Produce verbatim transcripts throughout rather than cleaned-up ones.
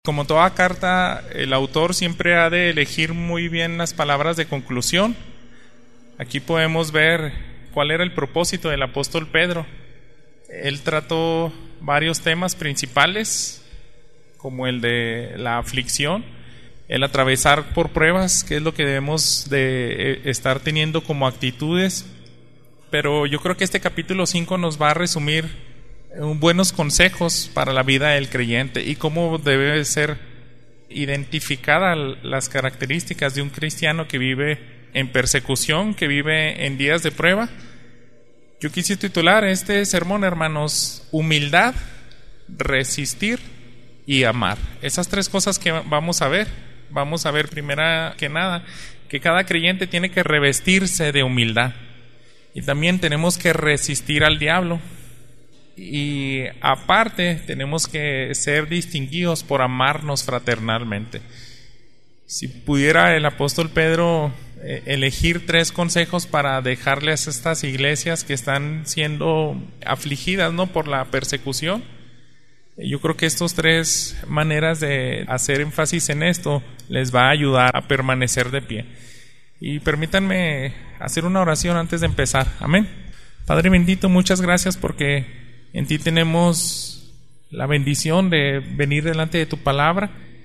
Como toda carta, el autor siempre ha de elegir muy bien las palabras de conclusión. Aquí podemos ver cuál era el propósito del apóstol Pedro. Él trató varios temas principales, como el de la aflicción, el atravesar por pruebas, que es lo que debemos de estar teniendo como actitudes. Pero yo creo que este capítulo cinco nos va a resumir buenos consejos para la vida del creyente y cómo debe ser identificadas las características de un cristiano que vive en persecución, que vive en días de prueba. Yo quise titular este sermón, hermanos, humildad, resistir y amar. Esas tres cosas que vamos a ver. Vamos a ver primera que nada que cada creyente tiene que revestirse de humildad y también tenemos que resistir al diablo. Y aparte tenemos que ser distinguidos por amarnos fraternalmente. Si pudiera el apóstol Pedro eh, elegir tres consejos para dejarles a estas iglesias que están siendo afligidas, ¿no?, por la persecución, yo creo que estas tres maneras de hacer énfasis en esto les va a ayudar a permanecer de pie. Y permítanme hacer una oración antes de empezar. Amén. Padre bendito, muchas gracias porque en ti tenemos la bendición de venir delante de tu palabra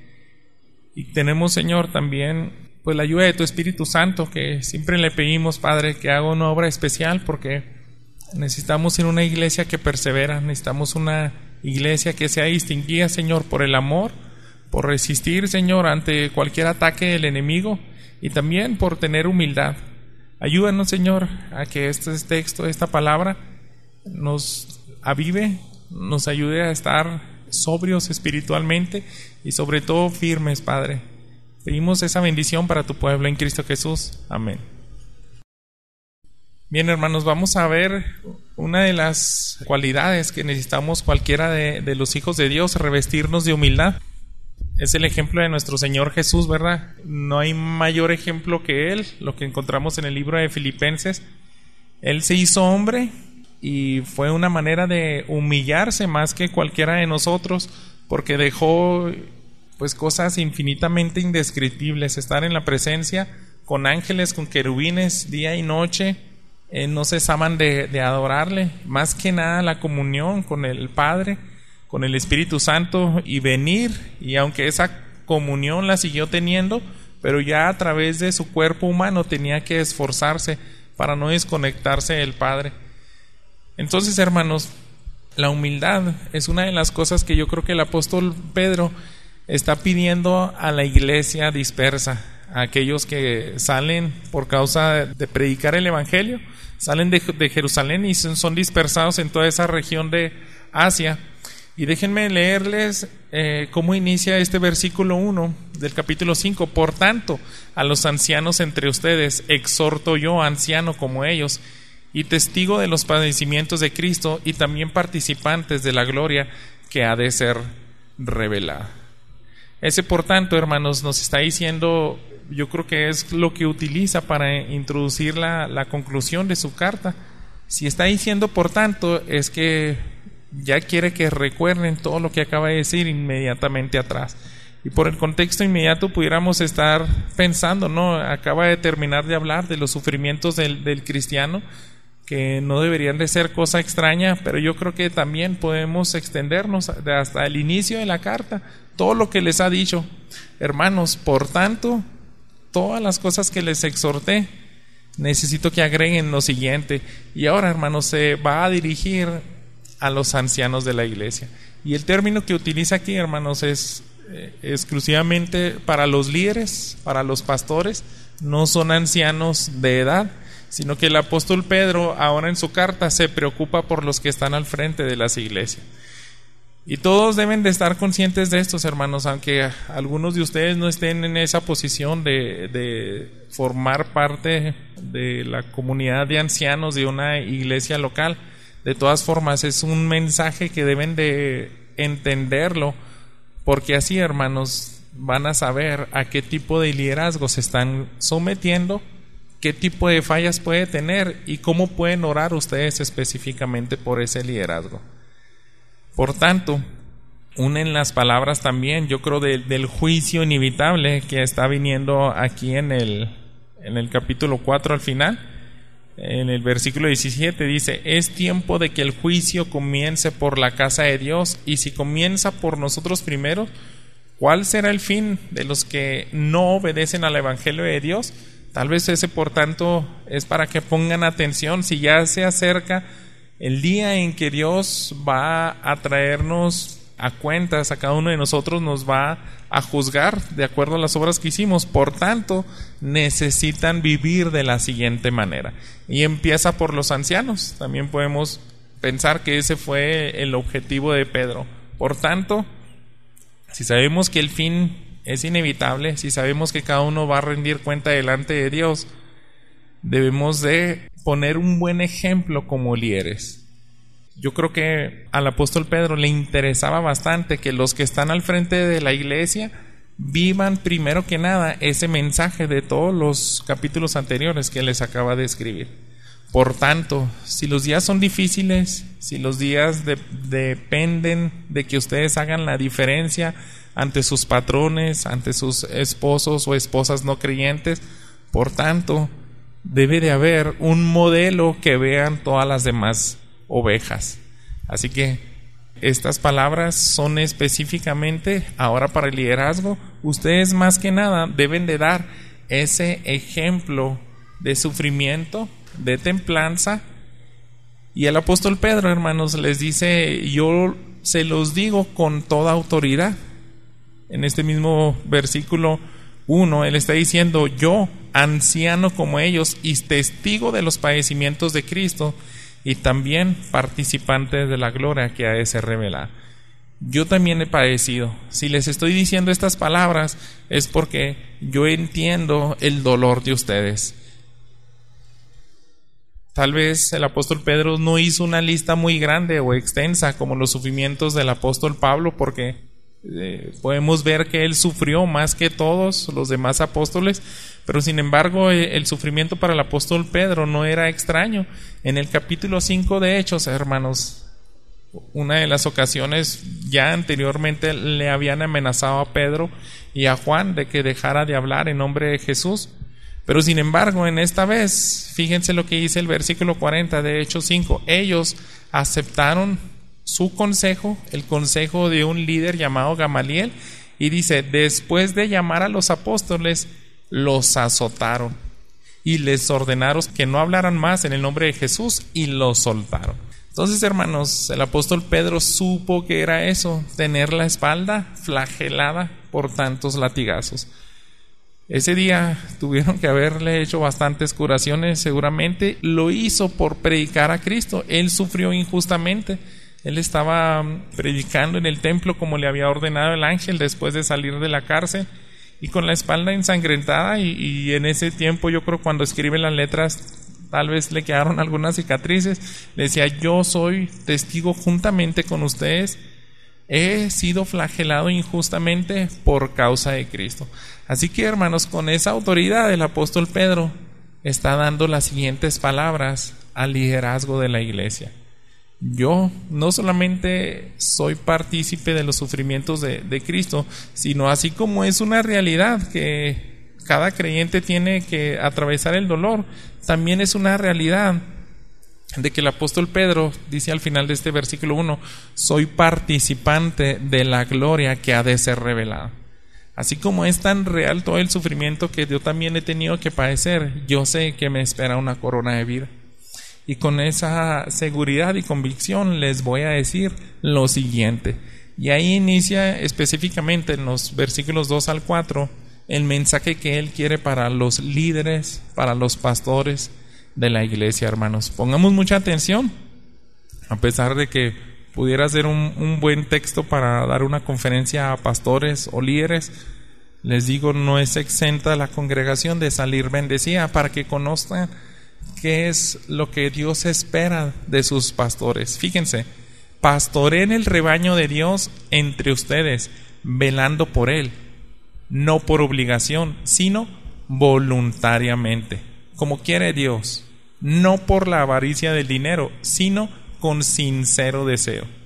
y tenemos, Señor, también pues la ayuda de tu Espíritu Santo, que siempre le pedimos, Padre, que haga una obra especial porque necesitamos ser una iglesia que persevera, necesitamos una iglesia que sea distinguida, Señor, por el amor, por resistir, Señor, ante cualquier ataque del enemigo y también por tener humildad. Ayúdanos, Señor, a que este texto, esta palabra nos avive, nos ayude a estar sobrios espiritualmente y sobre todo firmes, Padre. Pedimos esa bendición para tu pueblo en Cristo Jesús. Amén. Bien, hermanos, vamos a ver una de las cualidades que necesitamos cualquiera de, de los hijos de Dios, revestirnos de humildad. Es el ejemplo de nuestro Señor Jesús, ¿verdad? No hay mayor ejemplo que Él, lo que encontramos en el libro de Filipenses. Él se hizo hombre y fue una manera de humillarse más que cualquiera de nosotros, porque dejó pues cosas infinitamente indescriptibles, estar en la presencia con ángeles, con querubines día y noche, eh, no cesaban de, de adorarle, más que nada la comunión con el Padre, con el Espíritu Santo y venir, y aunque esa comunión la siguió teniendo, pero ya a través de su cuerpo humano tenía que esforzarse para no desconectarse del Padre. Entonces, hermanos, la humildad es una de las cosas que yo creo que el apóstol Pedro está pidiendo a la iglesia dispersa, a aquellos que salen por causa de predicar el evangelio, salen de, de Jerusalén y son, son dispersados en toda esa región de Asia. Y déjenme leerles eh, cómo inicia este versículo uno del capítulo cinco. Por tanto, a los ancianos entre ustedes exhorto yo, anciano como ellos, y testigo de los padecimientos de Cristo y también participantes de la gloria que ha de ser revelada. Ese por tanto, hermanos, nos está diciendo, yo creo que es lo que utiliza para introducir la, la conclusión de su carta. Si está diciendo por tanto, es que ya quiere que recuerden todo lo que acaba de decir inmediatamente atrás. Y por el contexto inmediato pudiéramos estar pensando, ¿no? Acaba de terminar de hablar de los sufrimientos del, del cristiano, que no deberían de ser cosa extraña, pero yo creo que también podemos extendernos hasta el inicio de la carta, todo lo que les ha dicho. Hermanos, por tanto, todas las cosas que les exhorté, necesito que agreguen lo siguiente. Y ahora, hermanos, se va a dirigir a los ancianos de la iglesia. Y el término que utiliza aquí, hermanos, es eh, exclusivamente para los líderes, para los pastores. No son ancianos de edad, sino que el apóstol Pedro ahora en su carta se preocupa por los que están al frente de las iglesias. Y todos deben de estar conscientes de estos, hermanos, aunque algunos de ustedes no estén en esa posición de, de formar parte de la comunidad de ancianos de una iglesia local. De todas formas, es un mensaje que deben de entenderlo, porque así, hermanos, van a saber a qué tipo de liderazgo se están sometiendo, qué tipo de fallas puede tener y cómo pueden orar ustedes específicamente por ese liderazgo. Por tanto, unen las palabras también, yo creo, de, del juicio inevitable que está viniendo aquí en el, en el capítulo cuatro al final. En el versículo diecisiete dice: es tiempo de que el juicio comience por la casa de Dios, y si comienza por nosotros primero, ¿cuál será el fin de los que no obedecen al evangelio de Dios? Tal vez ese, por tanto, es para que pongan atención. Si ya se acerca el día en que Dios va a traernos a cuentas, a cada uno de nosotros nos va a juzgar de acuerdo a las obras que hicimos. Por tanto, necesitan vivir de la siguiente manera. Y empieza por los ancianos. También podemos pensar que ese fue el objetivo de Pedro. Por tanto, si sabemos que el fin es inevitable, si sabemos que cada uno va a rendir cuenta delante de Dios, debemos de poner un buen ejemplo como líderes. Yo creo que al apóstol Pedro le interesaba bastante que los que están al frente de la iglesia vivan primero que nada ese mensaje de todos los capítulos anteriores que les acaba de escribir. Por tanto, si los días son difíciles, si los días de, dependen de que ustedes hagan la diferencia ante sus patrones, ante sus esposos o esposas no creyentes, por tanto, debe de haber un modelo que vean todas las demás ovejas. Así que estas palabras son específicamente ahora para el liderazgo. Ustedes más que nada deben de dar ese ejemplo de sufrimiento, de templanza. Y el apóstol Pedro, hermanos, les dice: yo se los digo con toda autoridad. En este mismo versículo uno, él está diciendo: yo, anciano como ellos y testigo de los padecimientos de Cristo, y también participante de la gloria que ha de ser revelada. Yo también he padecido. Si les estoy diciendo estas palabras es porque yo entiendo el dolor de ustedes. Tal vez el apóstol Pedro no hizo una lista muy grande o extensa como los sufrimientos del apóstol Pablo, porque eh, podemos ver que él sufrió más que todos los demás apóstoles, pero sin embargo el sufrimiento para el apóstol Pedro no era extraño. En el capítulo cinco de Hechos, hermanos, una de las ocasiones ya anteriormente le habían amenazado a Pedro y a Juan de que dejara de hablar en nombre de Jesús. Pero sin embargo, en esta vez, fíjense lo que dice el versículo cuarenta de Hechos cinco. Ellos aceptaron su consejo, el consejo de un líder llamado Gamaliel, y dice: después de llamar a los apóstoles, los azotaron y les ordenaron que no hablaran más en el nombre de Jesús, y los soltaron. Entonces, hermanos, el apóstol Pedro supo que era eso, tener la espalda flagelada por tantos latigazos. Ese día tuvieron que haberle hecho bastantes curaciones, seguramente. Lo hizo por predicar a Cristo. Él sufrió injustamente. Él estaba predicando en el templo como le había ordenado el ángel después de salir de la cárcel, y con la espalda ensangrentada, y, y en ese tiempo yo creo cuando escribe las letras tal vez le quedaron algunas cicatrices. Le decía: yo soy testigo juntamente con ustedes, he sido flagelado injustamente por causa de Cristo. Así que, hermanos, con esa autoridad el apóstol Pedro está dando las siguientes palabras al liderazgo de la iglesia: yo no solamente soy partícipe de los sufrimientos de, de Cristo, sino así como es una realidad que cada creyente tiene que atravesar el dolor, también es una realidad de que el apóstol Pedro dice al final de este versículo uno: soy participante de la gloria que ha de ser revelada. Así como es tan real todo el sufrimiento que yo también he tenido que padecer, yo sé que me espera una corona de vida. Y con esa seguridad y convicción les voy a decir lo siguiente. Y ahí inicia específicamente en los versículos dos al cuatro el mensaje que él quiere para los líderes, para los pastores de la iglesia, hermanos. Pongamos mucha atención, a pesar de que pudiera ser un, un buen texto para dar una conferencia a pastores o líderes. Les digo, no es exenta la congregación de salir bendecida, para que conozcan qué es lo que Dios espera de sus pastores. Fíjense: pastoreen el rebaño de Dios entre ustedes, velando por él, no por obligación, sino voluntariamente, como quiere Dios, no por la avaricia del dinero, sino con sincero deseo.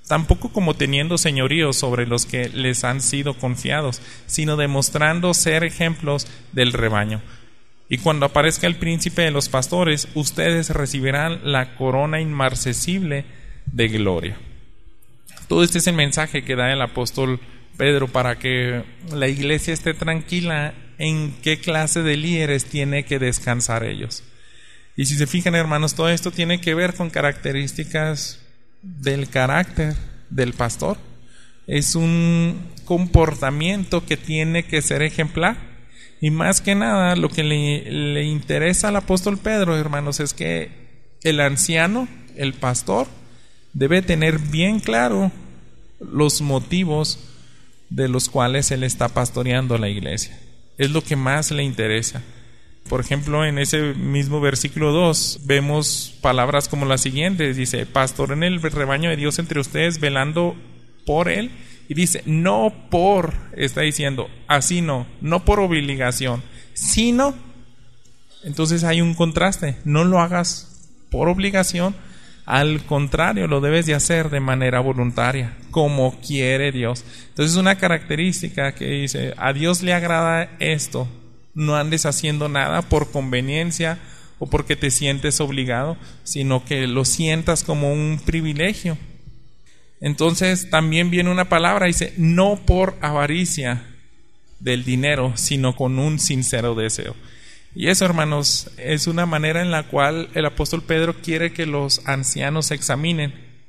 tampoco como teniendo señorío sobre los que les han sido confiados, sino demostrando ser ejemplos del rebaño. Y cuando aparezca el príncipe de los pastores, ustedes recibirán la corona inmarcesible de gloria. Todo este es el mensaje que da el apóstol Pedro para que la iglesia esté tranquila en qué clase de líderes tiene que descansar ellos. Y si se fijan, hermanos, todo esto tiene que ver con características del carácter del pastor. Es un comportamiento que tiene que ser ejemplar. Y más que nada, lo que le, le interesa al apóstol Pedro, hermanos, es que el anciano, el pastor, debe tener bien claro los motivos de los cuales él está pastoreando la iglesia. Es lo que más le interesa. Por ejemplo, en ese mismo versículo dos vemos palabras como las siguientes. Dice, pastoren el rebaño de Dios entre ustedes, velando por él. Y dice, no por, está diciendo, así no, no por obligación, sino, entonces hay un contraste, no lo hagas por obligación, al contrario, lo debes de hacer de manera voluntaria, como quiere Dios. Entonces una característica que dice, a Dios le agrada esto, no andes haciendo nada por conveniencia o porque te sientes obligado, sino que lo sientas como un privilegio. Entonces también viene una palabra, dice, no por avaricia del dinero, sino con un sincero deseo. Y eso, hermanos, es una manera en la cual el apóstol Pedro quiere que los ancianos se examinen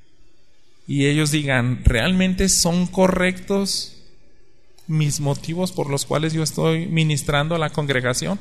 y ellos digan, ¿realmente son correctos mis motivos por los cuales yo estoy ministrando a la congregación?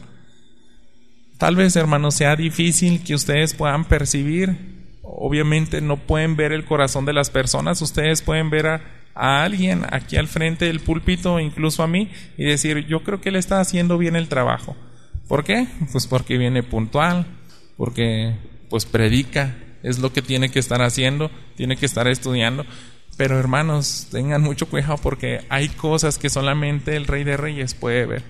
Tal vez, hermanos, sea difícil que ustedes puedan percibir. Obviamente no pueden ver el corazón de las personas. Ustedes pueden ver a, a alguien aquí al frente del púlpito, incluso a mí, y decir, yo creo que él está haciendo bien el trabajo. ¿Por qué? Pues porque viene puntual, porque pues predica, es lo que tiene que estar haciendo, tiene que estar estudiando. Pero hermanos, tengan mucho cuidado porque hay cosas que solamente el Rey de Reyes puede ver.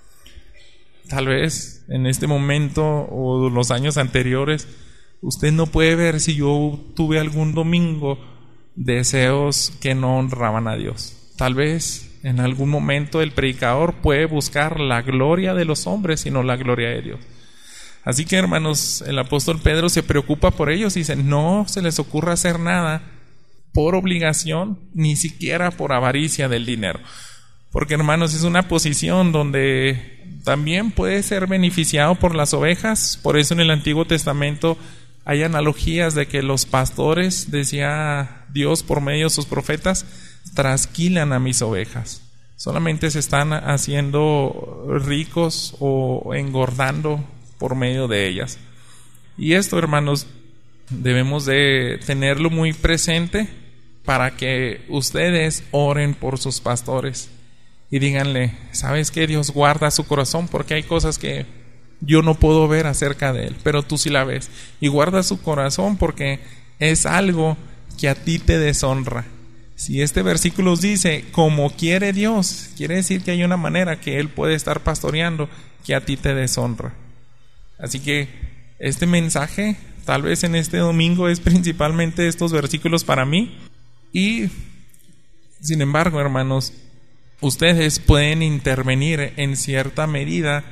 Tal vez en este momento o los años anteriores usted no puede ver si yo tuve algún domingo deseos que no honraban a Dios. Tal vez en algún momento el predicador puede buscar la gloria de los hombres y no la gloria de Dios. Así que, hermanos, el apóstol Pedro se preocupa por ellos y dice, no se les ocurra hacer nada por obligación, ni siquiera por avaricia del dinero. Porque, hermanos, es una posición donde también puede ser beneficiado por las ovejas. Por eso en el Antiguo Testamento hay analogías de que los pastores, decía Dios por medio de sus profetas, trasquilan a mis ovejas. Solamente se están haciendo ricos o engordando por medio de ellas. Y esto, hermanos, debemos de tenerlo muy presente para que ustedes oren por sus pastores y díganle, ¿sabes qué? Dios guarda su corazón porque hay cosas que yo no puedo ver acerca de él, pero tú sí la ves. Y guarda su corazón porque es algo que a ti te deshonra. Si este versículo dice, como quiere Dios, quiere decir que hay una manera que él puede estar pastoreando que a ti te deshonra. Así que este mensaje, tal vez en este domingo, es principalmente estos versículos para mí. Y, sin embargo, hermanos, ustedes pueden intervenir en cierta medida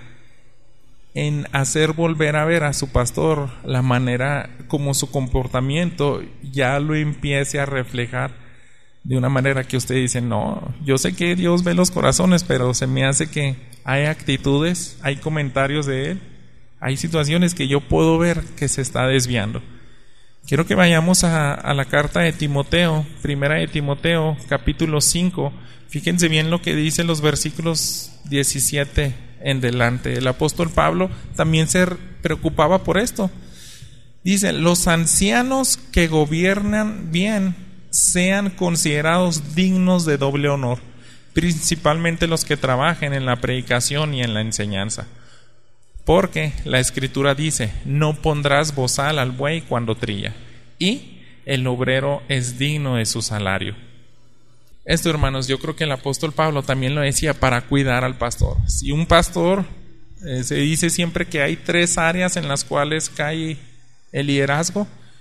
en hacer volver a ver a su pastor la manera como su comportamiento ya lo empiece a reflejar de una manera que usted dice, no, yo sé que Dios ve los corazones, pero se me hace que hay actitudes, hay comentarios de él, hay situaciones que yo puedo ver que se está desviando. Quiero que vayamos a, a la carta de Timoteo, primera de Timoteo, capítulo cinco. Fíjense bien lo que dice los versículos diecisiete en delante. El apóstol Pablo también se preocupaba por esto. Dice, los ancianos que gobiernan bien sean considerados dignos de doble honor, principalmente los que trabajen en la predicación y en la enseñanza. Porque la Escritura dice, no pondrás bozal al buey cuando trilla, y el obrero es digno de su salario. Esto, hermanos, yo creo que el apóstol Pablo también lo decía para cuidar al pastor. Si un pastor, eh, se dice siempre que hay tres áreas en las cuales cae el liderazgo,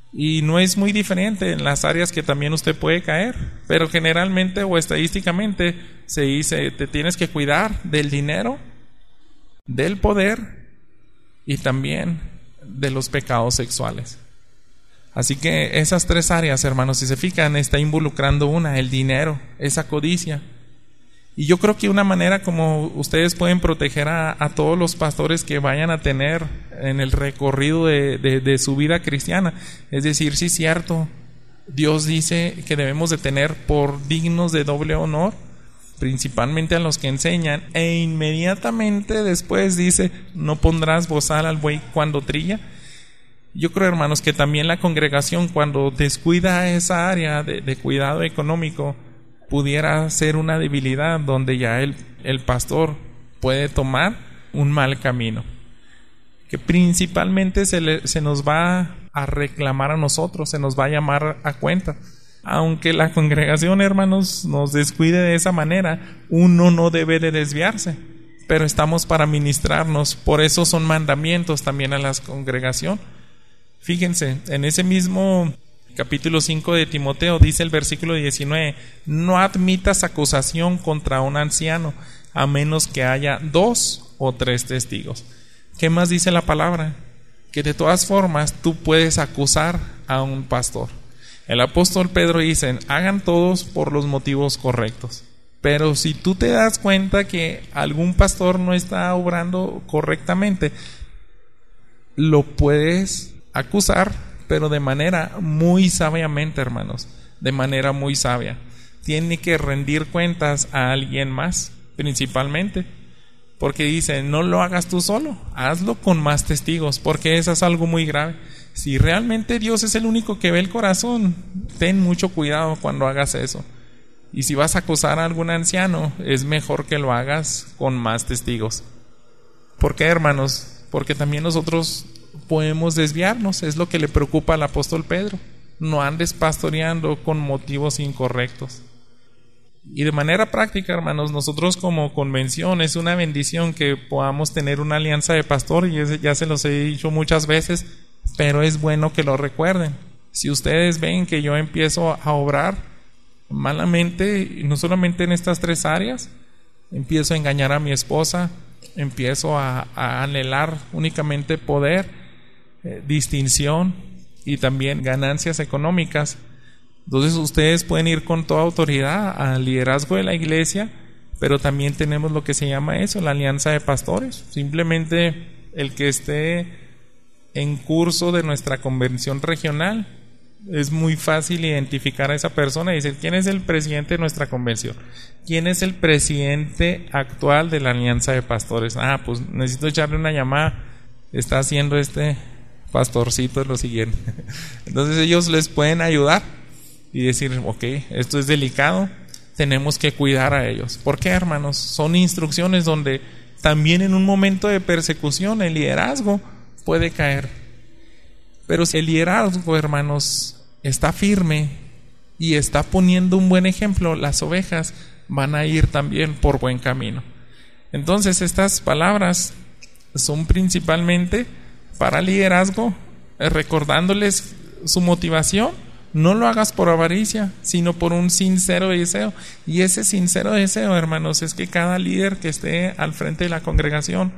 Y no es muy diferente en las áreas que también usted puede caer, pero generalmente o estadísticamente se dice, te tienes que cuidar del dinero, del poder y también de los pecados sexuales. Así que esas tres áreas, hermanos, si se fijan, está involucrando una, el dinero, esa codicia. Y yo creo que una manera como ustedes pueden proteger a, a todos los pastores que vayan a tener en el recorrido de, de, de su vida cristiana, es decir, sí es cierto, Dios dice que debemos de tener por dignos de doble honor, principalmente a los que enseñan, e inmediatamente después dice, no pondrás bozal al buey cuando trilla. Yo creo, hermanos, que también la congregación, cuando descuida esa área de, de cuidado económico, pudiera ser una debilidad donde ya el, el pastor puede tomar un mal camino, que principalmente se, le, se nos va a reclamar a nosotros, se nos va a llamar a cuenta. Aunque la congregación, hermanos, nos descuide de esa manera, uno no debe de desviarse, pero estamos para ministrarnos. Por eso son mandamientos también a la congregación. Fíjense, en ese mismo capítulo cinco de Timoteo dice el versículo diecinueve, no admitas acusación contra un anciano a menos que haya dos o tres testigos. ¿Qué más dice la palabra? Que de todas formas tú puedes acusar a un pastor. El apóstol Pedro dice, hagan todos por los motivos correctos. Pero si tú te das cuenta que algún pastor no está obrando correctamente, lo puedes acusar, pero de manera muy sabiamente, hermanos, de manera muy sabia. Tiene que rendir cuentas a alguien más, principalmente, porque dice, no lo hagas tú solo, hazlo con más testigos, porque eso es algo muy grave. Si realmente Dios es el único que ve el corazón, ten mucho cuidado cuando hagas eso. Y si vas a acusar a algún anciano, es mejor que lo hagas con más testigos. ¿Por qué, hermanos? Porque también nosotros podemos desviarnos, es lo que le preocupa al apóstol Pedro. No andes pastoreando con motivos incorrectos. Y de manera práctica, hermanos, nosotros como convención es una bendición que podamos tener una alianza de pastor, y ya se los he dicho muchas veces, pero es bueno que lo recuerden. Si ustedes ven que yo empiezo a obrar malamente, no solamente en estas tres áreas, empiezo a engañar a mi esposa, empiezo a, a anhelar únicamente poder, eh, distinción y también ganancias económicas, entonces ustedes pueden ir con toda autoridad al liderazgo de la iglesia, pero también tenemos lo que se llama eso, la alianza de pastores. Simplemente el que esté en curso de nuestra convención regional, es muy fácil identificar a esa persona y decir, ¿quién es el presidente de nuestra convención? ¿Quién es el presidente actual de la alianza de pastores? Ah, pues necesito echarle una llamada, está haciendo este pastorcito lo siguiente. Entonces ellos les pueden ayudar y decir, ok, esto es delicado, tenemos que cuidar a ellos. ¿Por qué, hermanos? Son instrucciones donde también en un momento de persecución el liderazgo puede caer. Pero si el liderazgo, hermanos, está firme y está poniendo un buen ejemplo, las ovejas van a ir también por buen camino. Entonces estas palabras son principalmente para liderazgo, recordándoles su motivación. No lo hagas por avaricia, sino por un sincero deseo. Y ese sincero deseo, hermanos, es que cada líder que esté al frente de la congregación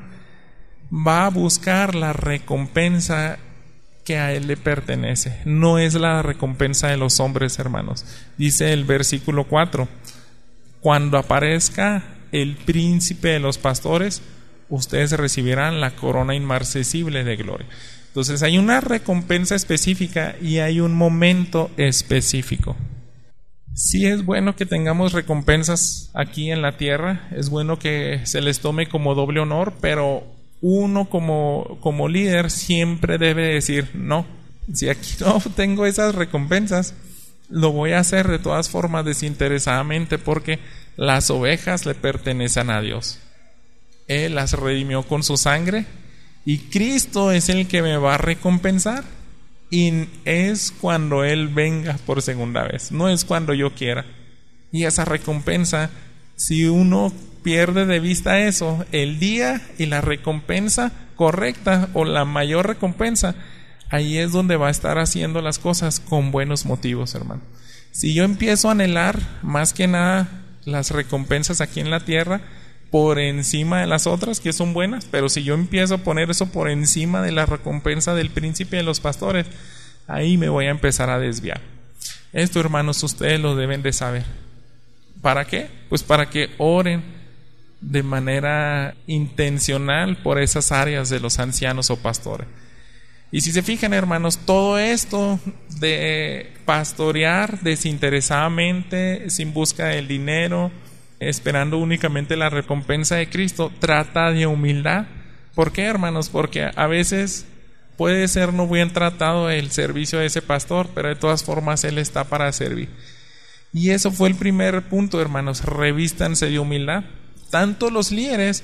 va a buscar la recompensa que a él le pertenece. No es la recompensa de los hombres, hermanos. Dice el versículo cuatro, cuando aparezca el príncipe de los pastores, ustedes recibirán la corona inmarcesible de gloria. Entonces hay una recompensa específica y hay un momento específico. Sí es bueno que tengamos recompensas aquí en la tierra, es bueno que se les tome como doble honor, pero uno como, como líder siempre debe decir, no, si aquí no tengo esas recompensas, lo voy a hacer de todas formas desinteresadamente, porque las ovejas le pertenecen a Dios. Él las redimió con su sangre y Cristo es el que me va a recompensar, y es cuando Él venga por segunda vez, no es cuando yo quiera. Y esa recompensa, si uno pierde de vista eso, el día y la recompensa correcta o la mayor recompensa ahí es donde va a estar haciendo las cosas con buenos motivos, hermano. Si yo empiezo a anhelar más que nada las recompensas aquí en la tierra por encima de las otras que son buenas, pero si yo empiezo a poner eso por encima de la recompensa del príncipe de los pastores, ahí me voy a empezar a desviar. Esto, hermanos, ustedes lo deben de saber. ¿Para qué? Pues para que oren de manera intencional por esas áreas de los ancianos o pastores. Y si se fijan, hermanos, todo esto de pastorear desinteresadamente, sin busca del dinero, esperando únicamente la recompensa de Cristo, trata de humildad. ¿Por qué, hermanos? Porque a veces puede ser no bien tratado el servicio de ese pastor, pero de todas formas él está para servir. Y eso fue el primer punto, hermanos. Revístanse de humildad, tanto los líderes,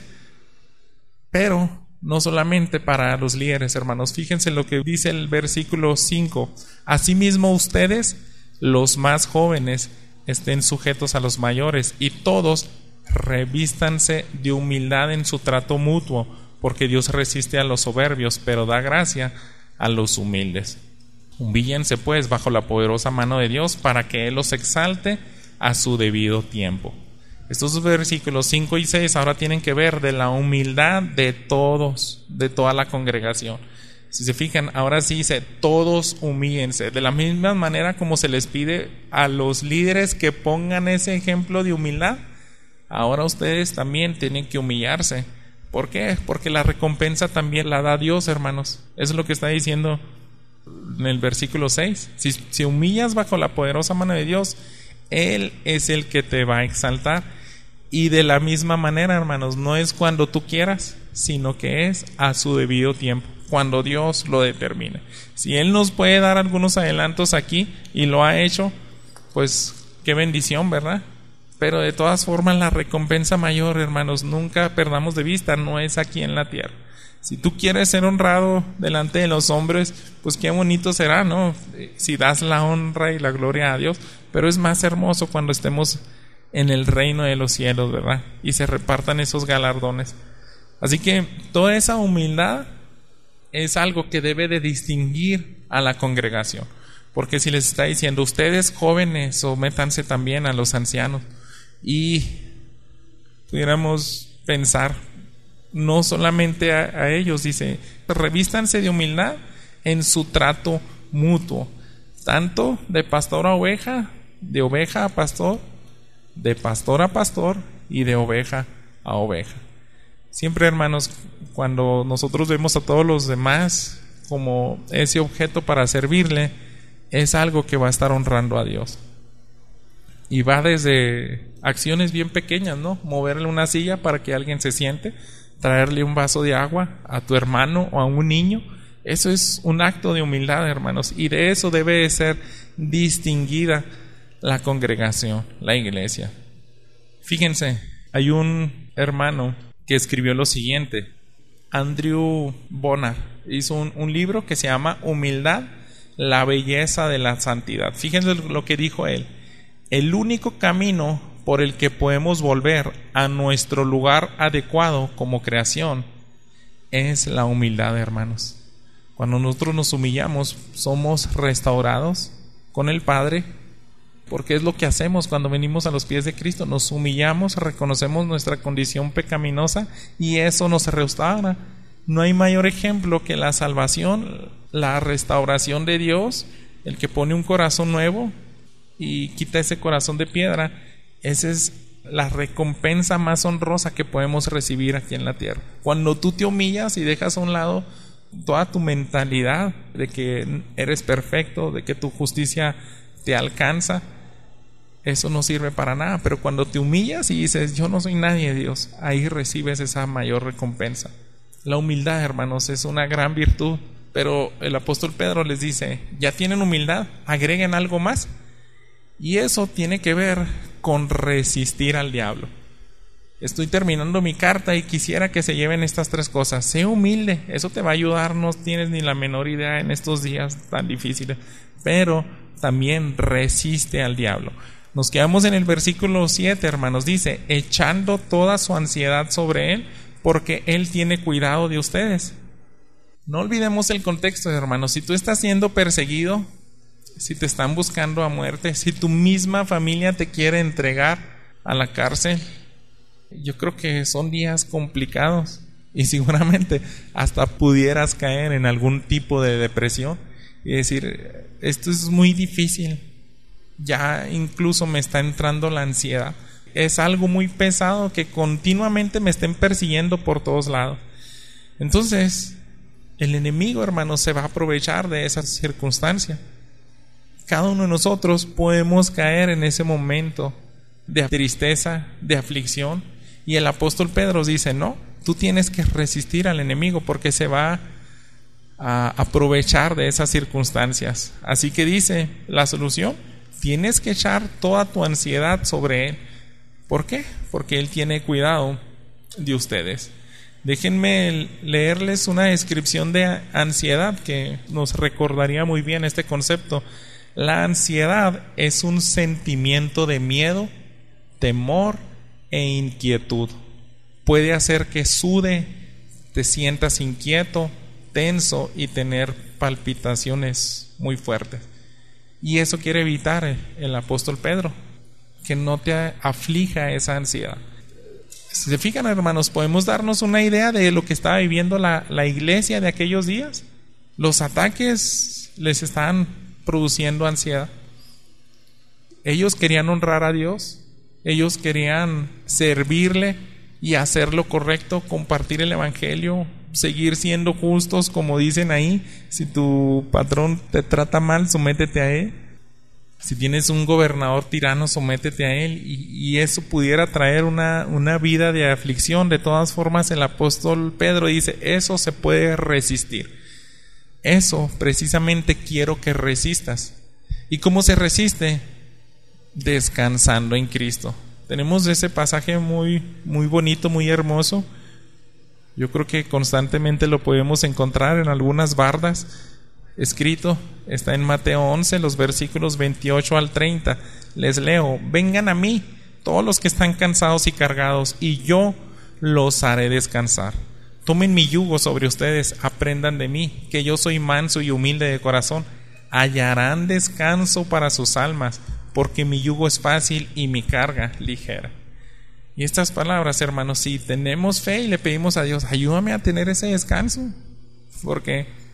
pero no solamente para los líderes, hermanos. Fíjense lo que dice el versículo cinco. Asimismo ustedes, los más jóvenes, estén sujetos a los mayores, y todos revístanse de humildad en su trato mutuo, porque Dios resiste a los soberbios, pero da gracia a los humildes. Humíllense pues bajo la poderosa mano de Dios, para que Él los exalte a su debido tiempo. Estos versículos cinco y seis ahora tienen que ver de la humildad de todos, de toda la congregación. Si se fijan, ahora sí dice, todos humíllense. De la misma manera como se les pide a los líderes que pongan ese ejemplo de humildad, ahora ustedes también tienen que humillarse. ¿Por qué? Porque la recompensa también la da Dios, hermanos. Eso es lo que está diciendo en el versículo seis. Si, si humillas bajo la poderosa mano de Dios, Él es el que te va a exaltar. Y de la misma manera, hermanos, no es cuando tú quieras, sino que es a su debido tiempo, cuando Dios lo determine. Si Él nos puede dar algunos adelantos aquí, y lo ha hecho, pues qué bendición, ¿verdad? Pero de todas formas la recompensa mayor, hermanos, nunca perdamos de vista, no es aquí en la tierra. Si tú quieres ser honrado delante de los hombres, pues qué bonito será, ¿no? Si das la honra y la gloria a Dios, pero es más hermoso cuando estemos en el reino de los cielos, ¿verdad? Y se repartan esos galardones. Así que toda esa humildad es algo que debe de distinguir a la congregación. Porque si les está diciendo, ustedes jóvenes, sométanse también a los ancianos, y pudiéramos pensar, no solamente a, a ellos, dice, revístanse de humildad en su trato mutuo, tanto de pastor a oveja, de oveja a pastor, de pastor a pastor y de oveja a oveja. Siempre, hermanos, cuando nosotros vemos a todos los demás como ese objeto para servirle, es algo que va a estar honrando a Dios. Y va desde acciones bien pequeñas, ¿no? Moverle una silla para que alguien se siente, traerle un vaso de agua a tu hermano o a un niño. Eso es un acto de humildad, hermanos, y de eso debe de ser distinguida la congregación, la iglesia. Fíjense, hay un hermano que escribió lo siguiente. Andrew Bonar hizo un, un libro que se llama Humildad, la belleza de la santidad. Fíjense lo que dijo él. El único camino por el que podemos volver a nuestro lugar adecuado como creación es la humildad, hermanos. Cuando nosotros nos humillamos, somos restaurados con el Padre, porque es lo que hacemos cuando venimos a los pies de Cristo. Nos humillamos, reconocemos nuestra condición pecaminosa y eso nos restaura. No hay mayor ejemplo que la salvación, la restauración de Dios, el que pone un corazón nuevo y quita ese corazón de piedra. Esa es la recompensa más honrosa que podemos recibir aquí en la tierra. Cuando tú te humillas y dejas a un lado toda tu mentalidad de que eres perfecto, de que tu justicia te alcanza, eso no sirve para nada. Pero cuando te humillas y dices, yo no soy nadie, Dios, ahí recibes esa mayor recompensa. La humildad, hermanos, es una gran virtud, pero el apóstol Pedro les dice, ya tienen humildad, agreguen algo más. Y eso tiene que ver con resistir al diablo. Estoy terminando mi carta y quisiera que se lleven estas tres cosas. Sé humilde, eso te va a ayudar, no tienes ni la menor idea en estos días tan difíciles. Pero también resiste al diablo. Nos quedamos en el versículo siete, hermanos. Dice, echando toda su ansiedad sobre Él, porque Él tiene cuidado de ustedes. No olvidemos el contexto, hermanos. Si tú estás siendo perseguido, si te están buscando a muerte, si tu misma familia te quiere entregar a la cárcel, yo creo que son días complicados y seguramente hasta pudieras caer en algún tipo de depresión y decir, esto es muy difícil, ya incluso me está entrando la ansiedad, es algo muy pesado que continuamente me estén persiguiendo por todos lados. Entonces el enemigo, hermanos, se va a aprovechar de esa circunstancia. Cada uno de nosotros podemos caer en ese momento de tristeza, de aflicción, y el apóstol Pedro dice, no, tú tienes que resistir al enemigo porque se va a aprovechar de esas circunstancias. Así que dice la solución, tienes que echar toda tu ansiedad sobre él. ¿Por qué? Porque él tiene cuidado de ustedes. Déjenme leerles una descripción de ansiedad que nos recordaría muy bien este concepto. La ansiedad es un sentimiento de miedo, temor e inquietud. Puede hacer que sude, te sientas inquieto, tenso y tener palpitaciones muy fuertes. Y eso quiere evitar el apóstol Pedro, que no te aflija esa ansiedad. Si se fijan, hermanos, podemos darnos una idea de lo que estaba viviendo la, la iglesia de aquellos días. Los ataques les estaban produciendo ansiedad. Ellos querían honrar a Dios, ellos querían servirle y hacer lo correcto, compartir el evangelio, seguir siendo justos, como dicen ahí. Si tu patrón te trata mal, sométete a él. Si tienes un gobernador tirano, sométete a él. Y, y eso pudiera traer una, una vida de aflicción. De todas formas, el apóstol Pedro dice, eso se puede resistir. Eso precisamente quiero que resistas. ¿Y cómo se resiste? Descansando en Cristo. Tenemos ese pasaje muy, muy bonito, muy hermoso. Yo creo que constantemente lo podemos encontrar en algunas bardas. Escrito, está en Mateo once, los versículos veintiocho al treinta. Les leo, vengan a mí todos los que están cansados y cargados, y yo los haré descansar. Tomen mi yugo sobre ustedes, aprendan de mí, que yo soy manso y humilde de corazón. Hallarán descanso para sus almas, porque mi yugo es fácil y mi carga ligera. Y estas palabras, hermanos, si tenemos fe y le pedimos a Dios, ayúdame a tener ese descanso, porque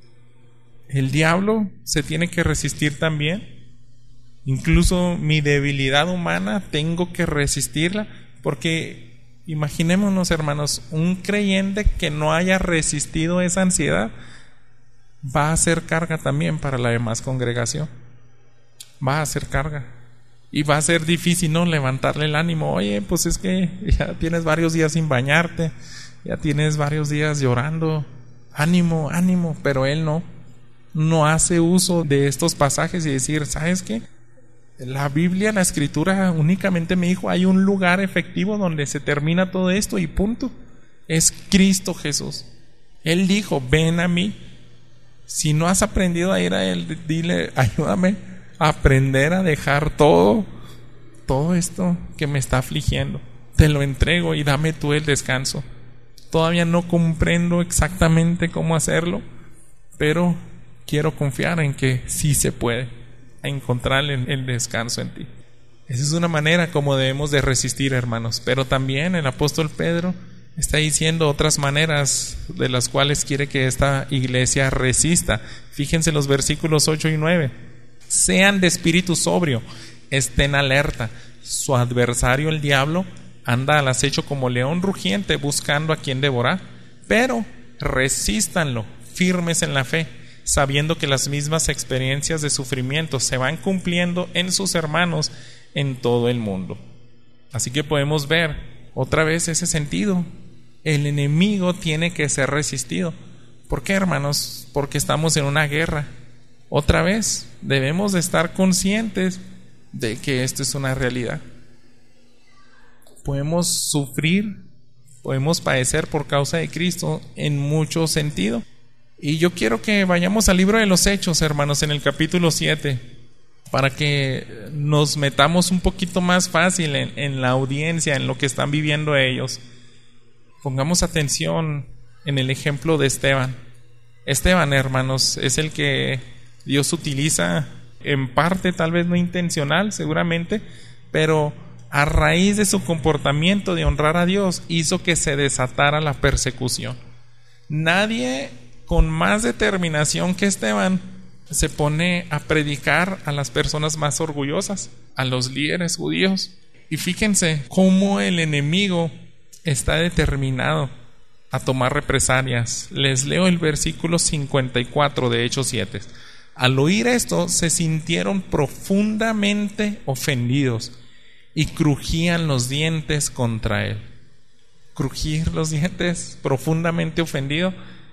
el diablo se tiene que resistir también. Incluso mi debilidad humana tengo que resistirla, porque imaginémonos, hermanos, un creyente que no haya resistido esa ansiedad va a ser carga también para la demás congregación. Va a ser carga y va a ser difícil, ¿no?, levantarle el ánimo. Oye, pues es que ya tienes varios días sin bañarte, ya tienes varios días llorando, ánimo, ánimo. Pero él no no hace uso de estos pasajes y decir, ¿sabes qué? La Biblia, la Escritura únicamente me dijo, hay un lugar efectivo donde se termina todo esto y punto. Es Cristo Jesús. Él dijo, ven a mí. Si no has aprendido a ir a Él, dile, ayúdame a aprender a dejar todo, todo esto que me está afligiendo. Te lo entrego y dame tú el descanso. Todavía no comprendo exactamente cómo hacerlo, pero quiero confiar en que sí se puede encontrar el descanso en ti. Esa es una manera como debemos de resistir, hermanos. Pero también el apóstol Pedro está diciendo otras maneras de las cuales quiere que esta iglesia resista. Fíjense los versículos ocho y nueve. Sean de espíritu sobrio, estén alerta. Su adversario, el diablo, anda al acecho como león rugiente buscando a quien devorar. Pero resístanlo, firmes en la fe, sabiendo que las mismas experiencias de sufrimiento se van cumpliendo en sus hermanos en todo el mundo. Así que podemos ver otra vez ese sentido. El enemigo tiene que ser resistido. ¿Por qué, hermanos? Porque estamos en una guerra. Otra vez, debemos de estar conscientes de que esto es una realidad. Podemos sufrir, podemos padecer por causa de Cristo en muchos sentidos. Y yo quiero que vayamos al libro de los Hechos, hermanos, en el capítulo siete, para que nos metamos un poquito más fácil en, en la audiencia, en lo que están viviendo ellos. Pongamos atención en el ejemplo de Esteban. Esteban, hermanos, es el que Dios utiliza en parte, tal vez no intencional, seguramente, pero a raíz de su comportamiento de honrar a Dios, hizo que se desatara la persecución. Nadie con más determinación que Esteban se pone a predicar a las personas más orgullosas, a los líderes judíos. Y fíjense cómo el enemigo está determinado a tomar represalias. Les leo el versículo cincuenta y cuatro de Hechos siete. Al oír esto, se sintieron profundamente ofendidos y crujían los dientes contra él. Crujir los dientes, profundamente ofendido,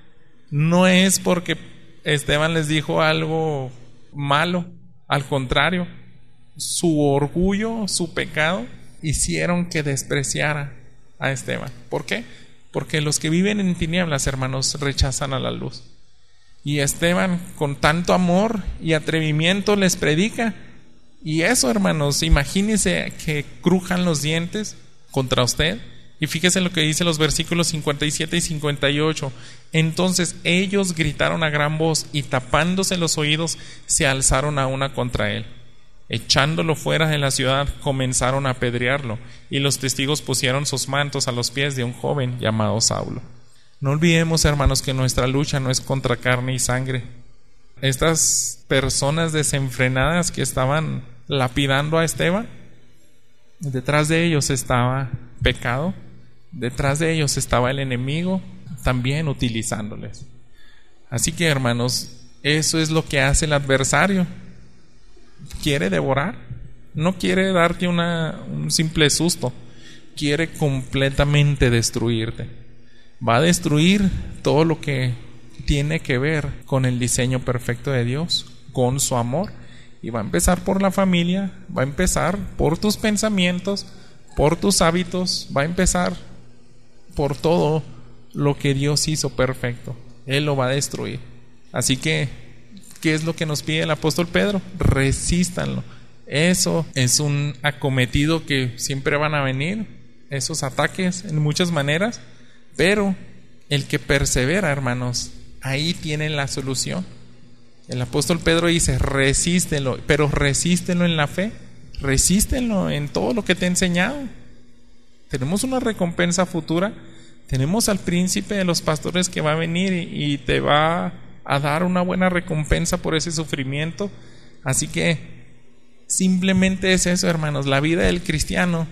no es porque Esteban les dijo algo malo, al contrario, su orgullo, su pecado, hicieron que despreciara a Esteban. ¿Por qué? Porque los que viven en tinieblas, hermanos, rechazan a la luz. Y Esteban, con tanto amor y atrevimiento, les predica. Y eso, hermanos, imagínense que crujan los dientes contra usted. Y fíjese lo que dice los versículos cincuenta y siete y cincuenta y ocho. Entonces ellos gritaron a gran voz y tapándose los oídos se alzaron a una contra él. Echándolo fuera de la ciudad comenzaron a apedrearlo y los testigos pusieron sus mantos a los pies de un joven llamado Saulo. No olvidemos, hermanos, que nuestra lucha no es contra carne y sangre. Estas personas desenfrenadas que estaban lapidando a Esteban, detrás de ellos estaba pecado, detrás de ellos estaba el enemigo también utilizándoles. Así que, hermanos, eso es lo que hace el adversario. Quiere devorar, no quiere darte una, un simple susto, quiere completamente destruirte. Va a destruir todo lo que tiene que ver con el diseño perfecto de Dios, con su amor, y va a empezar por la familia, va a empezar por tus pensamientos, por tus hábitos, va a empezar por todo lo que Dios hizo perfecto. Él lo va a destruir. Así que, ¿qué es lo que nos pide el apóstol Pedro? Resístanlo. Eso es un acometido que siempre van a venir, esos ataques en muchas maneras, pero el que persevera, hermanos, ahí tiene la solución. El apóstol Pedro dice, resístelo, pero resístelo en la fe, resístelo en todo lo que te he enseñado. Tenemos una recompensa futura, tenemos al príncipe de los pastores que va a venir y, y te va a dar una buena recompensa por ese sufrimiento. Así que simplemente es eso, hermanos. La vida del cristiano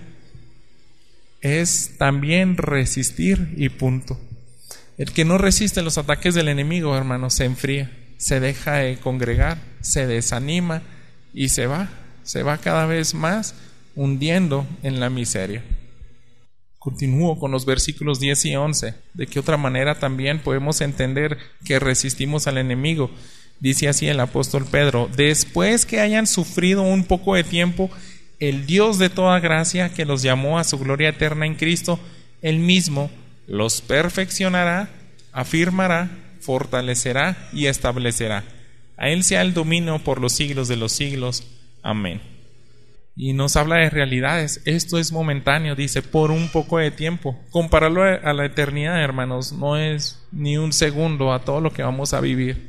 es también resistir y punto. El que no resiste los ataques del enemigo, hermanos, se enfría, se deja de congregar, se desanima y se va, se va cada vez más hundiendo en la miseria. Continúo con los versículos diez y once. ¿De qué otra manera también podemos entender que resistimos al enemigo? Dice así el apóstol Pedro: después que hayan sufrido un poco de tiempo, el Dios de toda gracia, que los llamó a su gloria eterna en Cristo, Él mismo los perfeccionará, afirmará, fortalecerá y establecerá. A Él sea el dominio por los siglos de los siglos. Amén. Y nos habla de realidades. Esto es momentáneo, dice, por un poco de tiempo. Compararlo a la eternidad, hermanos, no es ni un segundo a todo lo que vamos a vivir.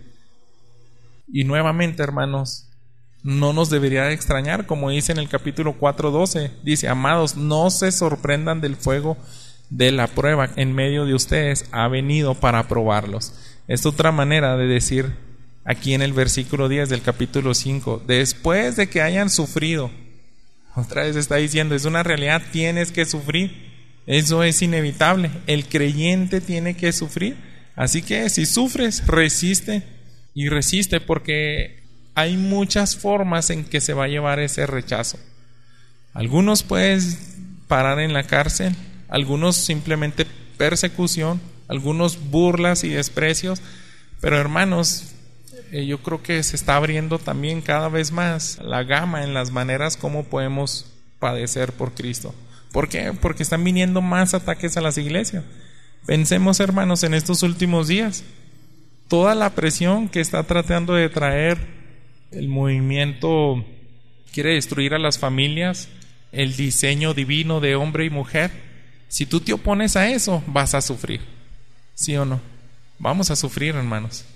Y nuevamente, hermanos, no nos debería de extrañar, como dice en el capítulo cuatro doce, dice: amados, no se sorprendan del fuego de la prueba en medio de ustedes, ha venido para probarlos. Es otra manera de decir aquí en el versículo diez del capítulo cinco, después de que hayan sufrido. Otra vez está diciendo, es una realidad, tienes que sufrir, eso es inevitable, el creyente tiene que sufrir. Así que si sufres, resiste y resiste, porque hay muchas formas en que se va a llevar ese rechazo. Algunos puedes parar en la cárcel, algunos simplemente persecución, algunos burlas y desprecios, pero hermanos, eh, yo creo que se está abriendo también cada vez más la gama en las maneras como podemos padecer por Cristo. ¿Por qué? Porque están viniendo más ataques a las iglesias. Pensemos, hermanos, en estos últimos días, toda la presión que está tratando de traer el movimiento, quiere destruir a las familias, el diseño divino de hombre y mujer. Si tú te opones a eso, vas a sufrir. ¿Sí o no? Vamos a sufrir, hermanos.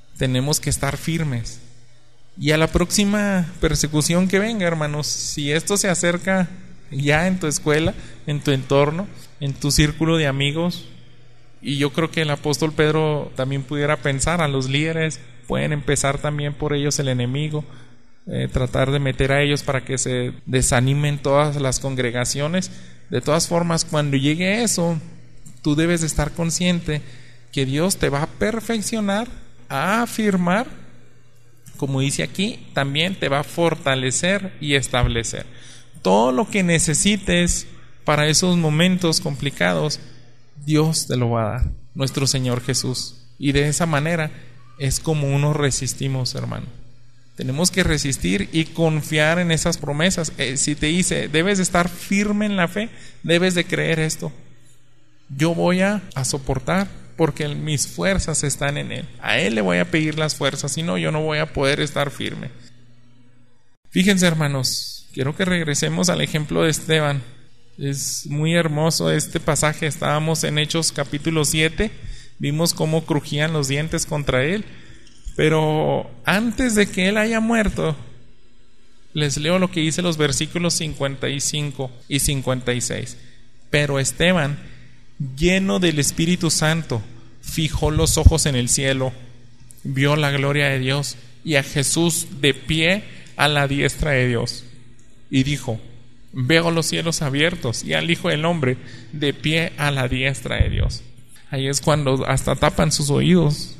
tenemos que estar firmes. Y a la próxima persecución que venga, hermanos, si esto se acerca ya en tu escuela, en tu entorno, en tu círculo de amigos, y yo creo que el apóstol Pedro también pudiera pensar, a los líderes pueden empezar también por ellos el enemigo, eh, tratar de meter a ellos para que se desanimen todas las congregaciones. De todas formas, cuando llegue eso, tú debes de estar consciente que Dios te va a perfeccionar, a afirmar, como dice aquí, también te va a fortalecer y establecer. Todo lo que necesites para esos momentos complicados, Dios te lo va a dar, nuestro Señor Jesús. Y de esa manera es como uno resistimos, hermano. Tenemos que resistir y confiar en esas promesas. Eh, si te dice, debes de estar firme en la fe, debes de creer esto. Yo voy a, a soportar porque mis fuerzas están en Él. A Él le voy a pedir las fuerzas, si no, yo no voy a poder estar firme. Fíjense, hermanos, quiero que regresemos al ejemplo de Esteban. Es muy hermoso este pasaje. Estábamos en Hechos capítulo siete, vimos cómo crujían los dientes contra él, pero antes de que él haya muerto, les leo lo que dice los versículos cincuenta y cinco y cincuenta y seis. Pero Esteban, lleno del Espíritu Santo, fijó los ojos en el cielo, vio la gloria de Dios y a Jesús de pie a la diestra de Dios, y dijo: veo los cielos abiertos y al Hijo del Hombre de pie a la diestra de Dios. Ahí es cuando hasta tapan sus oídos.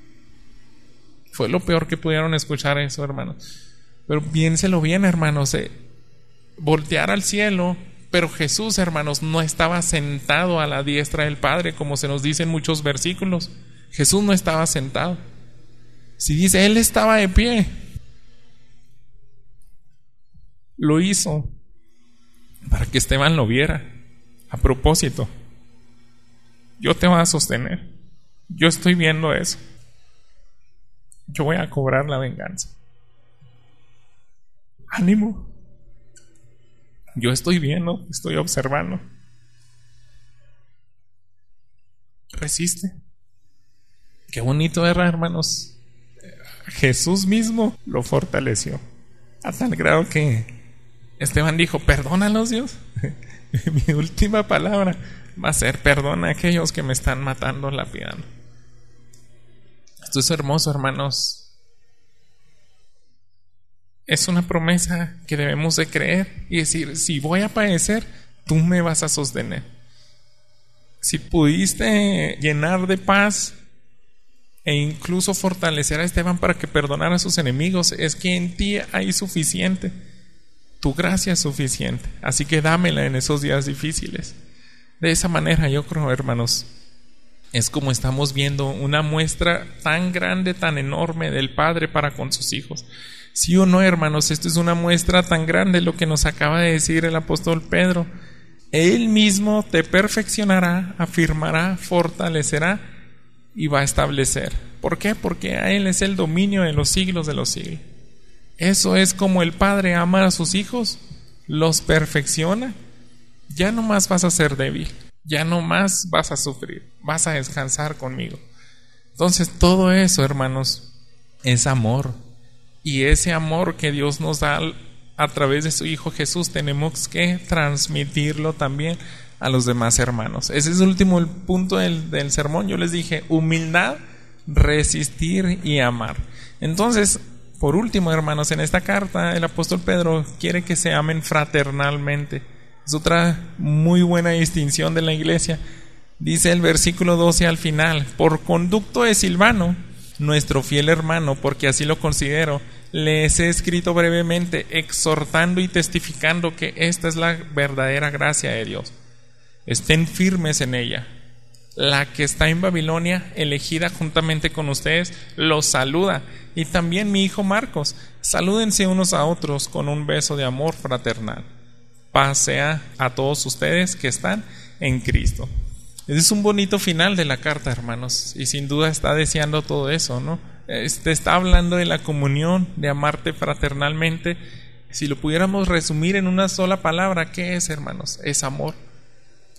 Fue lo peor que pudieron escuchar eso, hermanos. Pero piénselo bien, hermanos, eh, voltear al cielo. Pero Jesús, hermanos, no estaba sentado a la diestra del Padre, como se nos dice en muchos versículos. Jesús no estaba sentado. Si dice, Él estaba de pie, lo hizo para que Esteban lo viera. A propósito, yo te voy a sostener. Yo estoy viendo eso. Yo voy a cobrar la venganza. Ánimo. Yo estoy viendo, estoy observando. Resiste. Qué bonito, ¿verdad, hermanos? Jesús mismo lo fortaleció a tal grado que Esteban dijo: perdónalos, Dios. Mi última palabra va a ser: perdona a aquellos que me están matando, lapidando. Esto es hermoso, hermanos. Es una promesa que debemos de creer y decir: si voy a padecer, tú me vas a sostener. Si pudiste llenar de paz e incluso fortalecer a Esteban para que perdonara a sus enemigos, es que en ti hay suficiente. Tu gracia es suficiente. Así que dámela en esos días difíciles. De esa manera, yo creo, hermanos, es como estamos viendo una muestra tan grande, tan enorme del Padre para con sus hijos. Sí o no, hermanos, esto es una muestra tan grande, lo que nos acaba de decir el apóstol Pedro. Él mismo te perfeccionará, afirmará, fortalecerá y va a establecer. ¿Por qué? Porque a Él es el dominio de los siglos de los siglos. Eso es como el Padre ama a sus hijos, los perfecciona. Ya no más vas a ser débil, ya no más vas a sufrir, vas a descansar conmigo. Entonces todo eso, hermanos, es amor. Y ese amor que Dios nos da a través de su Hijo Jesús, tenemos que transmitirlo también a los demás hermanos. Ese es el último punto del, del sermón. Yo les dije: humildad, resistir y amar. Entonces, por último, hermanos, en esta carta el apóstol Pedro quiere que se amen fraternalmente. Es otra muy buena distinción de la iglesia. Dice el versículo doce al final: por conducto de Silvano, nuestro fiel hermano, porque así lo considero, les he escrito brevemente, exhortando y testificando que esta es la verdadera gracia de Dios. Estén firmes en ella. La que está en Babilonia, elegida juntamente con ustedes, los saluda. Y también mi hijo Marcos. Salúdense unos a otros con un beso de amor fraternal. Paz sea a todos ustedes que están en Cristo. Ese es un bonito final de la carta, hermanos, y sin duda está deseando todo eso, ¿no? Este está hablando de la comunión, de amarte fraternalmente. Si lo pudiéramos resumir en una sola palabra, ¿qué es, hermanos? Es amor.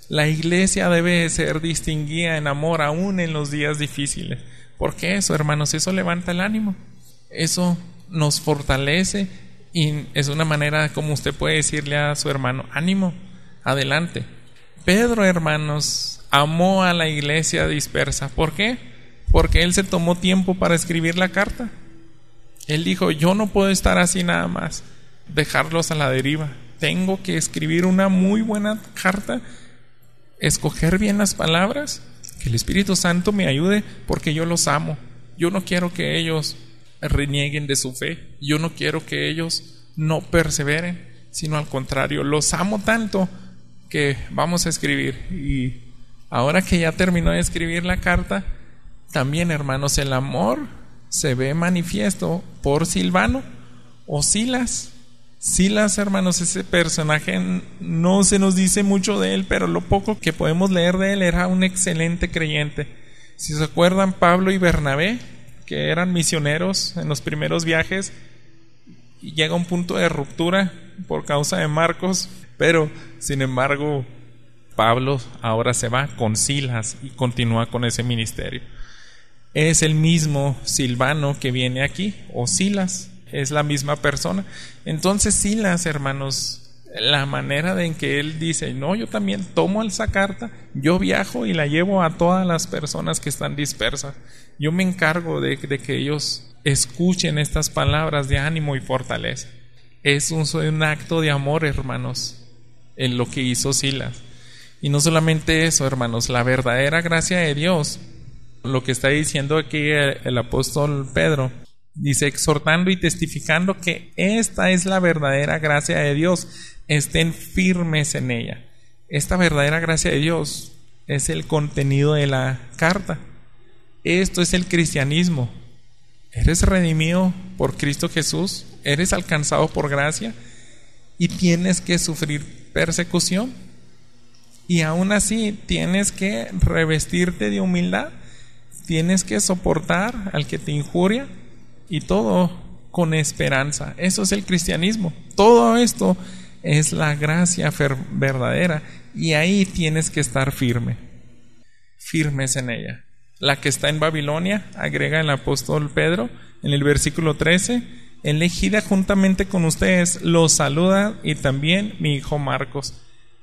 La iglesia debe ser distinguida en amor aún en los días difíciles. ¿Por qué eso, hermanos? Eso levanta el ánimo. Eso nos fortalece y es una manera como usted puede decirle a su hermano, ánimo, adelante. Pedro, hermanos, amó a la iglesia dispersa. ¿Por qué? Porque él se tomó tiempo para escribir la carta. Él dijo, yo no puedo estar así nada más, dejarlos a la deriva. Tengo que escribir una muy buena carta, escoger bien las palabras, que el Espíritu Santo me ayude porque yo los amo. Yo no quiero que ellos renieguen de su fe. Yo no quiero que ellos no perseveren, sino al contrario, los amo tanto que vamos a escribir. Y ahora que ya terminó de escribir la carta, también, hermanos, el amor se ve manifiesto por Silvano o Silas. Silas, hermanos, ese personaje no se nos dice mucho de él, pero lo poco que podemos leer de él, era un excelente creyente. Si se acuerdan, Pablo y Bernabé, que eran misioneros en los primeros viajes, y llega un punto de ruptura por causa de Marcos, pero sin embargo Pablo ahora se va con Silas y continúa con ese ministerio. Es el mismo Silvano que viene aquí, o Silas, es la misma persona. Entonces Silas, hermanos, la manera en que él dice, no, yo también tomo esa carta, yo viajo y la llevo a todas las personas que están dispersas. Yo me encargo de, de que ellos escuchen estas palabras de ánimo y fortaleza. Es un, un acto de amor, hermanos, en lo que hizo Silas. Y no solamente eso, hermanos, la verdadera gracia de Dios, lo que está diciendo aquí el, el apóstol Pedro, dice, exhortando y testificando que esta es la verdadera gracia de Dios, estén firmes en ella. Esta verdadera gracia de Dios es el contenido de la carta. Esto es el cristianismo. Eres redimido por Cristo Jesús, eres alcanzado por gracia y tienes que sufrir persecución. Y aún así tienes que revestirte de humildad, tienes que soportar al que te injuria, y todo con esperanza. Eso es el cristianismo. Todo esto es la gracia verdadera, y ahí tienes que estar firme, firmes en ella. La que está en Babilonia, agrega el apóstol Pedro en el versículo trece, elegida juntamente con ustedes, los saluda, y también mi hijo Marcos.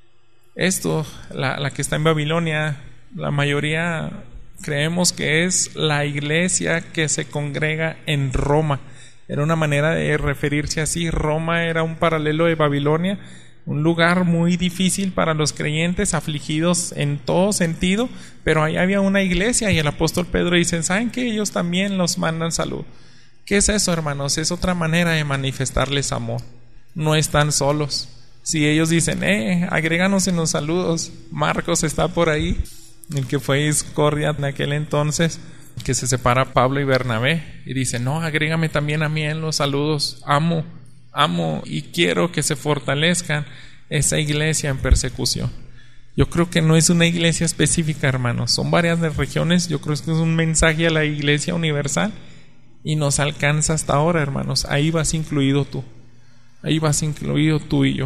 Esto, la, la que está en Babilonia, la mayoría creemos que es la iglesia que se congrega en Roma. Era una manera de referirse así. Roma era un paralelo de Babilonia, un lugar muy difícil para los creyentes, afligidos en todo sentido, pero ahí había una iglesia, y el apóstol Pedro dice, ¿saben qué? Ellos también los mandan salud. ¿Qué es eso, hermanos? Es otra manera de manifestarles amor. No están solos. Si ellos dicen, eh, agréganos en los saludos, Marcos está por ahí, el que fue discordia en aquel entonces, que se separa Pablo y Bernabé, y dice, no, agrégame también a mí en los saludos. Amo, amo y quiero que se fortalezcan esa iglesia en persecución. Yo creo que no es una iglesia específica, hermanos, son varias de regiones. Yo creo que es un mensaje a la iglesia universal y nos alcanza hasta ahora, hermanos. Ahí vas incluido tú, ahí vas incluido tú y yo.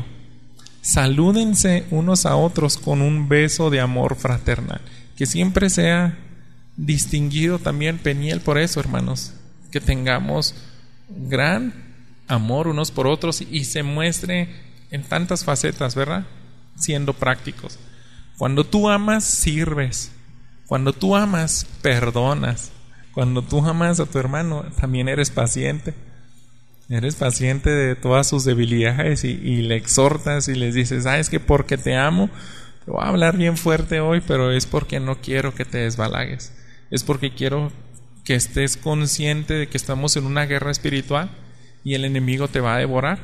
Salúdense unos a otros con un beso de amor fraternal. Que siempre sea distinguido también Peniel por eso, hermanos. Que tengamos gran amor unos por otros y se muestre en tantas facetas, ¿verdad? Siendo prácticos. Cuando tú amas, sirves. Cuando tú amas, perdonas. Cuando tú amas a tu hermano, también eres paciente. Eres paciente de todas sus debilidades y, y le exhortas y les dices, sabes que porque te amo, te voy a hablar bien fuerte hoy, pero es porque no quiero que te desbalagues. Es porque quiero que estés consciente de que estamos en una guerra espiritual y el enemigo te va a devorar.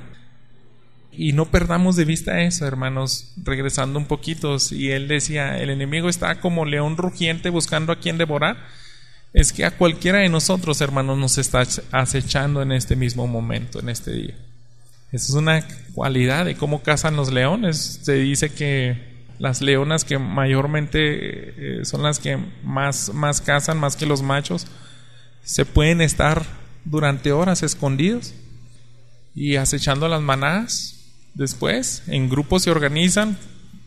Y no perdamos de vista eso, hermanos, regresando un poquito. Y él decía, el enemigo está como león rugiente buscando a quien devorar. Es que a cualquiera de nosotros, hermanos, nos está acechando en este mismo momento, en este día. Esa es una cualidad de cómo cazan los leones. Se dice que las leonas que mayormente eh, son las que más, más cazan, más que los machos, se pueden estar durante horas escondidos y acechando a las manadas. Después, en grupos se organizan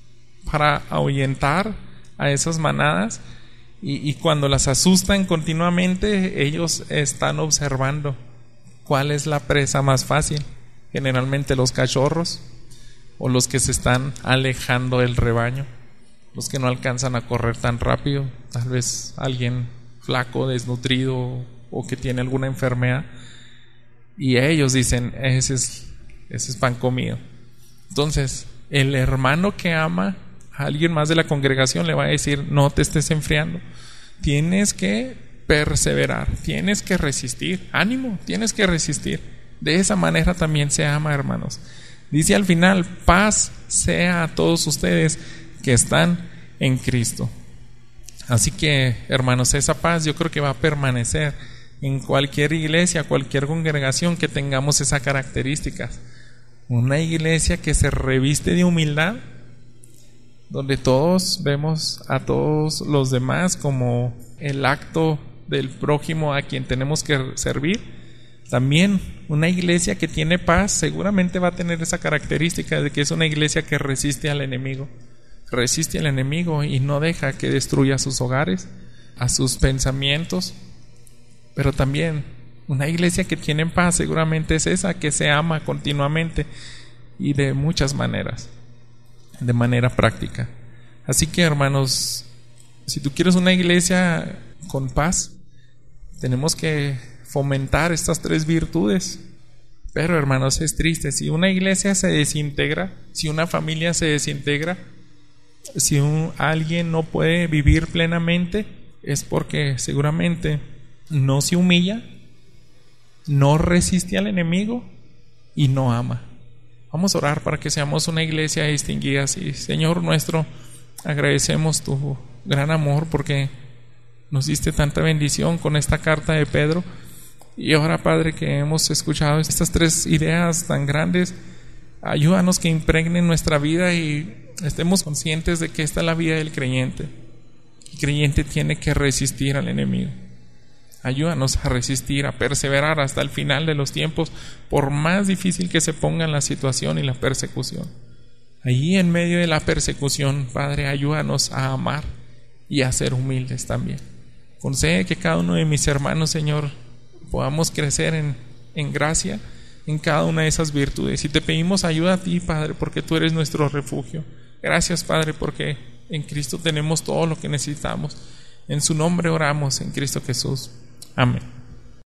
para ahuyentar a esas manadas, y, y cuando las asustan continuamente, ellos están observando cuál es la presa más fácil. Generalmente los cachorros o los que se están alejando del rebaño, los que no alcanzan a correr tan rápido, tal vez alguien flaco, desnutrido o que tiene alguna enfermedad, y ellos dicen, ese es, ese es pan comido. Entonces el hermano que ama a alguien más de la congregación le va a decir, no te estés enfriando, tienes que perseverar, tienes que resistir, ánimo, tienes que resistir. De esa manera también se ama, hermanos. Dice al final, paz sea a todos ustedes que están en Cristo. Así que, hermanos, esa paz yo creo que va a permanecer en cualquier iglesia, cualquier congregación que tengamos esas características. Una iglesia que se reviste de humildad, donde todos vemos a todos los demás como el acto del prójimo a quien tenemos que servir. También una iglesia que tiene paz seguramente va a tener esa característica de que es una iglesia que resiste al enemigo, resiste al enemigo y no deja que destruya sus hogares, a sus pensamientos. Pero también una iglesia que tiene paz seguramente es esa que se ama continuamente y de muchas maneras, de manera práctica. Así que, hermanos, si tú quieres una iglesia con paz, tenemos que fomentar estas tres virtudes. Pero, hermanos, es triste, si una iglesia se desintegra, si una familia se desintegra, si un, alguien no puede vivir plenamente, es porque seguramente no se humilla, no resiste al enemigo y no ama. Vamos a orar para que seamos una iglesia distinguida así. Señor nuestro, agradecemos tu gran amor porque nos diste tanta bendición con esta carta de Pedro. Y ahora, Padre, que hemos escuchado estas tres ideas tan grandes, ayúdanos que impregnen nuestra vida y estemos conscientes de que esta es la vida del creyente. El creyente tiene que resistir al enemigo. Ayúdanos a resistir, a perseverar hasta el final de los tiempos, por más difícil que se ponga la situación y la persecución. Allí en medio de la persecución, Padre, ayúdanos a amar y a ser humildes también. Concede que cada uno de mis hermanos, Señor, podamos crecer en, en gracia en cada una de esas virtudes. Y te pedimos ayuda a ti, Padre, porque tú eres nuestro refugio. Gracias, Padre, porque en Cristo tenemos todo lo que necesitamos. En su nombre oramos, en Cristo Jesús. Amén.